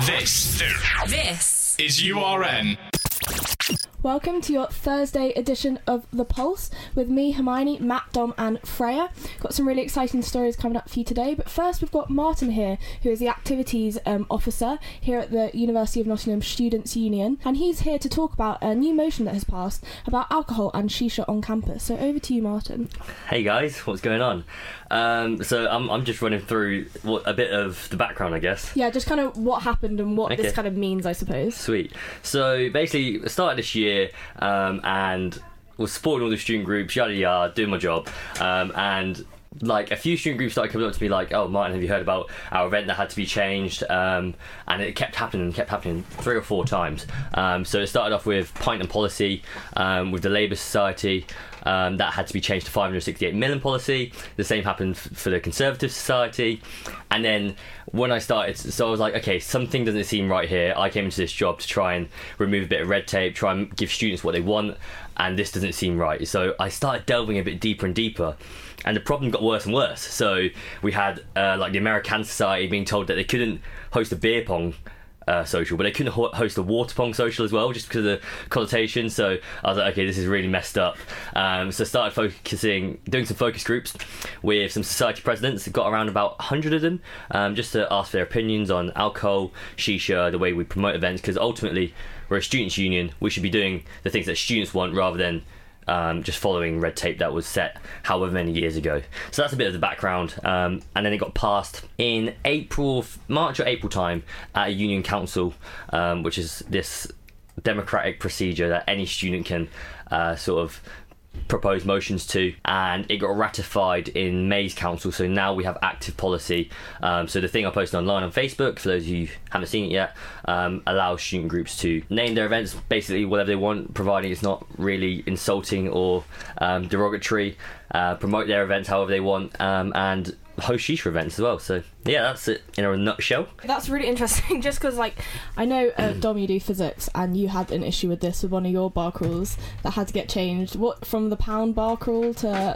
This is URN. Welcome to your Thursday edition of The Pulse with me, Hermione, Matt, Dom and Freya. Got some really exciting stories coming up for you today, but first we've got Martin here, who is the Activities Officer here at the University of Nottingham Students' Union, and he's here to talk about a new motion that has passed about alcohol and shisha on campus. So over to you, Martin. Hey guys, what's going on? So I'm just running through a bit of the background, I guess. Yeah, just kind of what happened and what this kind of means, I suppose. Sweet. So basically, I started this year and was supporting all the student groups, yada yada, doing my job, and like a few student groups started coming up to me like, "Oh, Martin, have you heard about our event that had to be changed?" And it kept happening 3 or 4 times. So it started off with Pint and Policy with the Labour Society. That had to be changed to 568 million policy. The same happened for the Conservative Society. And then when I started, so I was like, okay, something doesn't seem right here. I came into this job to try and remove a bit of red tape, try and give students what they want, and this doesn't seem right. So I started delving a bit deeper and deeper, and the problem got worse and worse. So we had like the American Society being told that they couldn't host a beer pong social, but they couldn't host a water pong social as well, just because of the connotation. So I was like, okay, this is really messed up. So I started doing some focus groups with some society presidents. Got around about 100 of them, just to ask their opinions on alcohol, shisha, the way we promote events, because ultimately we're a students' union. We should be doing the things that students want rather than just following red tape that was set however many years ago. So that's a bit of the background, and then it got passed in March or April time at a union council, which is this democratic procedure that any student can sort of propose motions to, and it got ratified in May's council. So now we have active policy. So the thing I posted online on Facebook, for those of you who haven't seen it yet, allows student groups to name their events basically whatever they want, providing it's not really insulting or derogatory, promote their events however they want, and host shisha events as well. So yeah, that's it in a nutshell. That's really interesting, just because like I know Dom, you do physics, and you had an issue with this with one of your bar crawls that had to get changed. What, from the pound bar crawl to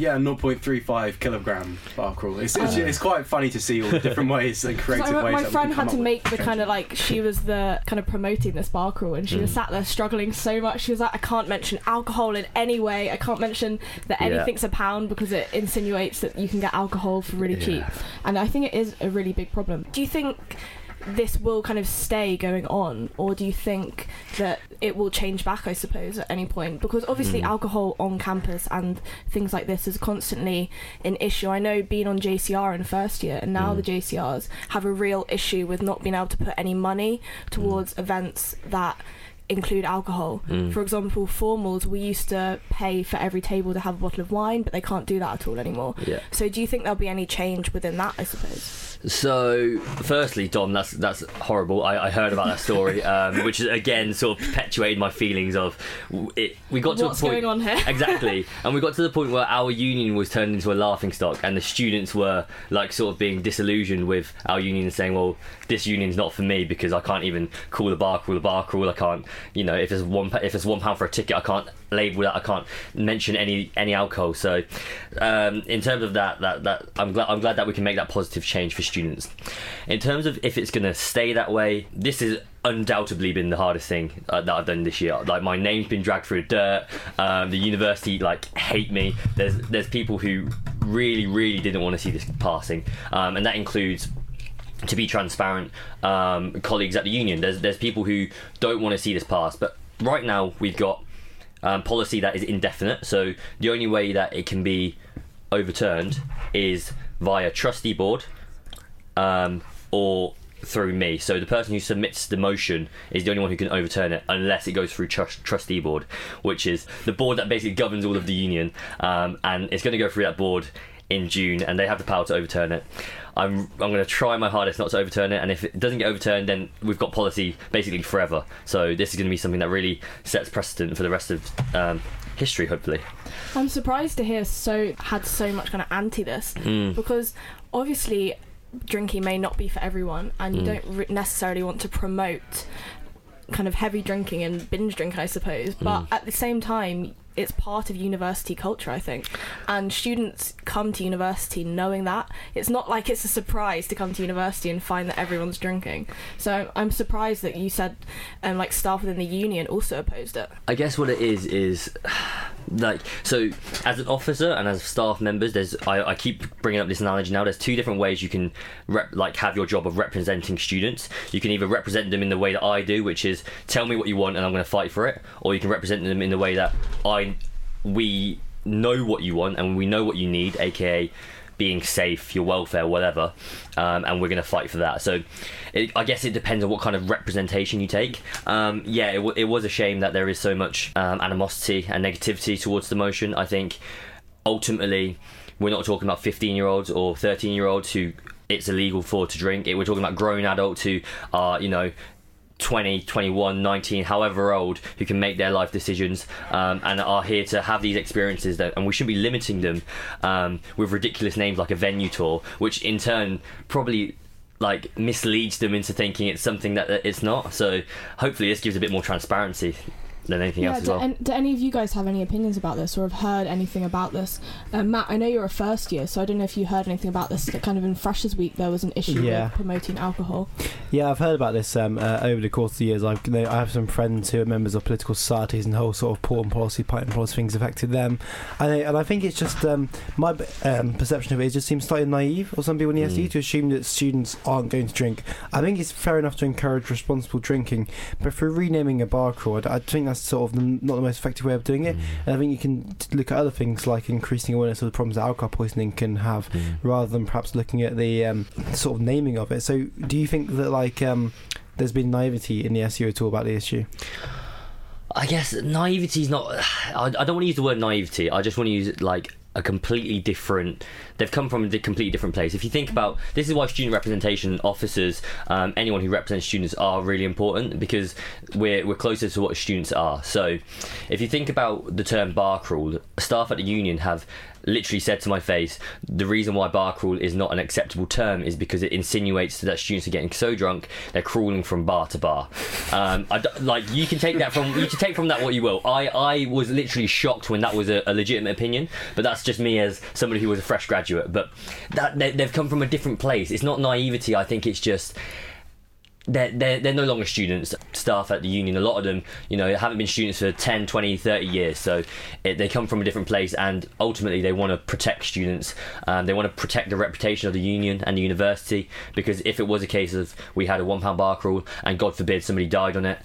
0.35 kilogram bar crawl. It's quite funny to see all the different ways and creative ways. My friend had to make the kind of like, she was the kind of promoting this bar crawl, and she was sat there struggling so much. She was like, I can't mention alcohol in any way. I can't mention that anything's a pound because it insinuates that you can get alcohol for really cheap. And I think it is a really big problem. Do you think this will kind of stay going on, or do you think that it will change back, I suppose, at any point? Because obviously alcohol on campus and things like this is constantly an issue. I know being on JCR in first year, and now the JCRs have a real issue with not being able to put any money towards events that include alcohol. For example, formals, we used to pay for every table to have a bottle of wine, but they can't do that at all anymore. So do you think there'll be any change within that, I suppose? So firstly, Dom, that's horrible. I heard about that story, which is again sort of perpetuated my feelings of it. We got to what's a point, going on here? Exactly, and we got to the point where our union was turned into a laughingstock, and the students were like sort of being disillusioned with our union and saying, well, this union's not for me because I can't even call the bar crawl. I can't, if there's £1 for a ticket, I can't label that. I can't mention any alcohol. So in terms of that I'm glad that we can make that positive change for students. In terms of if it's going to stay that way, this has undoubtedly been the hardest thing that I've done this year. Like, my name's been dragged through the dirt. The university hate me. There's people who really didn't want to see this passing, and that includes, to be transparent, colleagues at the union. There's people who don't want to see this pass, but right now we've got policy that is indefinite, so the only way that it can be overturned is via trustee board, or through me. So the person who submits the motion is the only one who can overturn it, unless it goes through trustee board, which is the board that basically governs all of the union, and it's going to go through that board in June, and they have the power to overturn it. I'm going to try my hardest not to overturn it, and if it doesn't get overturned, then we've got policy basically forever. So this is going to be something that really sets precedent for the rest of history, hopefully. I'm surprised to hear had so much kind of anti this, because obviously drinking may not be for everyone, and you don't necessarily want to promote kind of heavy drinking and binge drinking, I suppose, but at the same time it's part of university culture, I think, and students come to university knowing that. It's not like it's a surprise to come to university and find that everyone's drinking. So I'm surprised that you said like staff within the union also opposed it. I guess what it is like, so as an officer and as staff members, I keep bringing up this analogy now. There's two different ways you can have your job of representing students. You can either represent them in the way that I do, which is tell me what you want and I'm going to fight for it, or you can represent them in the way that we know what you want and we know what you need, aka being safe, your welfare, whatever, and we're going to fight for that. So I guess it depends on what kind of representation you take. It was a shame that there is so much animosity and negativity towards the motion. I think ultimately we're not talking about 15-year-olds or 13-year-olds who it's illegal for to drink. We're talking about grown adults who are 20, 21, 19, however old, who can make their life decisions and are here to have these experiences, and we shouldn't be limiting them with ridiculous names like a venue tour, which in turn probably misleads them into thinking it's something that it's not. So hopefully this gives a bit more transparency than anything else as well. Do any of you guys have any opinions about this or have heard anything about this? Matt, I know you're a first year, so I don't know if you heard anything about this. Kind of in Freshers Week there was an issue with promoting alcohol. Yeah, I've heard about this over the course of the years. I have some friends who are members of political societies, and the whole sort of porn policy, pint policy things affected them. And I think it's just my perception of it just seems slightly naive, or some people in the SDU, to assume that students aren't going to drink. I think it's fair enough to encourage responsible drinking, but for renaming a bar crawl, I think that's sort of not the most effective way of doing it. And I think you can look at other things like increasing awareness of the problems that alcohol poisoning can have, rather than perhaps looking at the sort of naming of it. So do you think that there's been naivety in the SU at all about the issue? I guess naivety is not... I don't want to use the word naivety. I just want to use a completely different... They've come from a completely different place. If you think about... This is why student representation officers, anyone who represents students, are really important, because we're closer to what students are. So if you think about the term bar crawl, staff at the union have literally said to my face, the reason why bar crawl is not an acceptable term is because it insinuates that students are getting so drunk they're crawling from bar to bar. You can take from that what you will. I was literally shocked when that was a legitimate opinion, but that's just me as somebody who was a fresh graduate. But they've come from a different place. It's not naivety. I think it's just they're no longer students. Staff at the union, a lot of them, haven't been students for 10, 20, 30 years, so they come from a different place, and ultimately they want to protect students. They want to protect the reputation of the union and the university, because if it was a case of we had a £1 bar crawl and God forbid somebody died on it,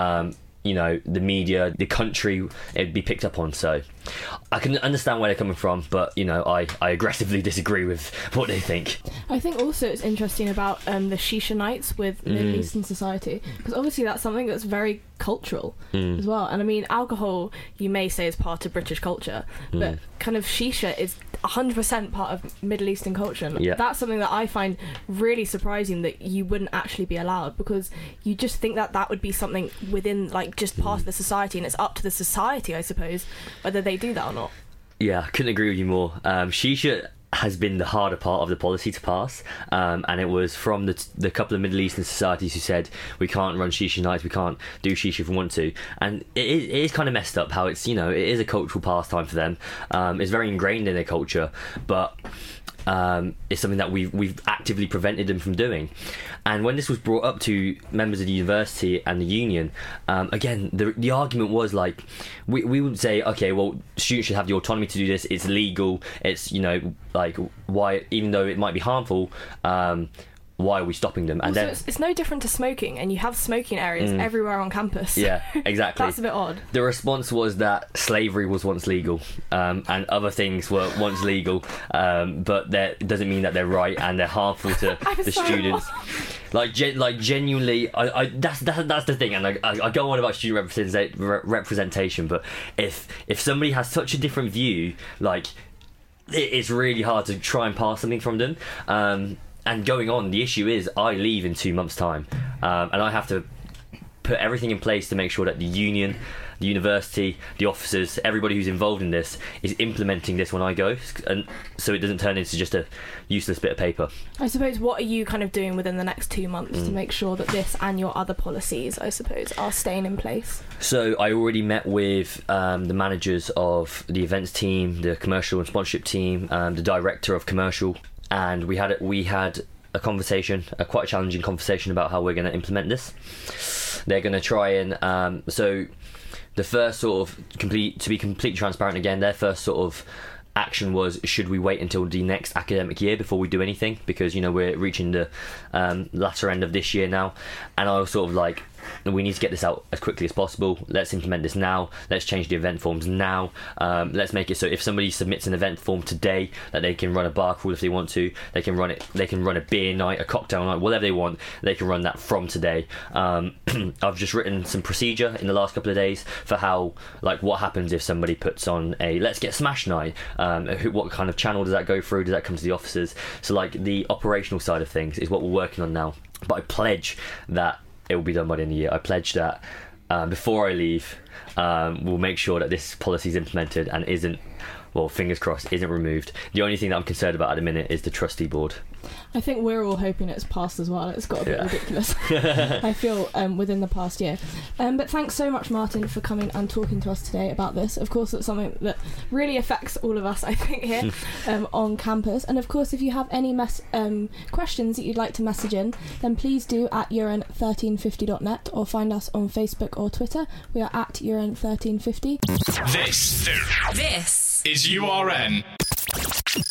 the media, the country, it'd be picked up on. So I can understand where they're coming from, but I aggressively disagree with what they think. I think also it's interesting about the shisha nights with Middle Eastern society, because obviously that's something that's very cultural as well. And I mean, alcohol, you may say, is part of British culture, but kind of shisha is 100% part of Middle Eastern culture. And that's something that I find really surprising, that you wouldn't actually be allowed, because you just think that would be something within just part of the society, and it's up to the society, I suppose, whether they do that or not. Yeah, I couldn't agree with you more. Shisha has been the harder part of the policy to pass, and it was from the couple of Middle Eastern societies who said we can't run shisha nights, we can't do shisha if we want to, and it is kind of messed up how it's it is a cultural pastime for them. It's very ingrained in their culture, but it's something that we've actively prevented them from doing. And when this was brought up to members of the university and the union, again, the argument was we would say, okay, well, students should have the autonomy to do this, it's legal, it's why, even though it might be harmful, why are we stopping them? And also, then it's no different to smoking, and you have smoking areas everywhere on campus. Yeah, exactly. That's a bit odd. The response was that slavery was once legal, and other things were once legal, but that doesn't mean that they're right, and they're harmful to the students. Genuinely, that's the thing, and I go on about student representation, but if somebody has such a different view, it's really hard to try and pass something from them. And going on, the issue is I leave in 2 months' time, and I have to put everything in place to make sure that the union, the university, the officers, everybody who's involved in this is implementing this when I go, and so it doesn't turn into just a useless bit of paper. I suppose, what are you kind of doing within the next 2 months to make sure that this and your other policies, I suppose, are staying in place? So I already met with the managers of the events team, the commercial and sponsorship team, the director of commercial, and we had a conversation, quite a challenging conversation about how we're going to implement this. They're going to try and so the first sort of to be completely transparent again, their first sort of action was, should we wait until the next academic year before we do anything, because we're reaching the latter end of this year now, and I was sort of like, we need to get this out as quickly as possible. Let's implement this now. Let's change the event forms now. Let's make it so if somebody submits an event form today, that they can run a bar crawl if they want to. They can run it. They can run a beer night, a cocktail night, whatever they want. They can run that from today. I've just written some procedure in the last couple of days for how, like, what happens if somebody puts on a Let's Get Smashed night. What kind of channel does that go through? Does that come to the officers? So, like, the operational side of things is what we're working on now. But I pledge that it will be done by the end of the year. I pledge that before I leave, we'll make sure that this policy is implemented and isn't, well, fingers crossed, isn't removed. The only thing that I'm concerned about at the minute is the trustee board. I think we're all hoping it's passed as well. It's got a bit ridiculous, I feel, within the past year. But thanks so much, Martin, for coming and talking to us today about this. Of course, it's something that really affects all of us, I think, here on campus. And of course, if you have any questions that you'd like to message in, then please do at uren1350.net or find us on Facebook or Twitter. We are at uren1350. This is URN.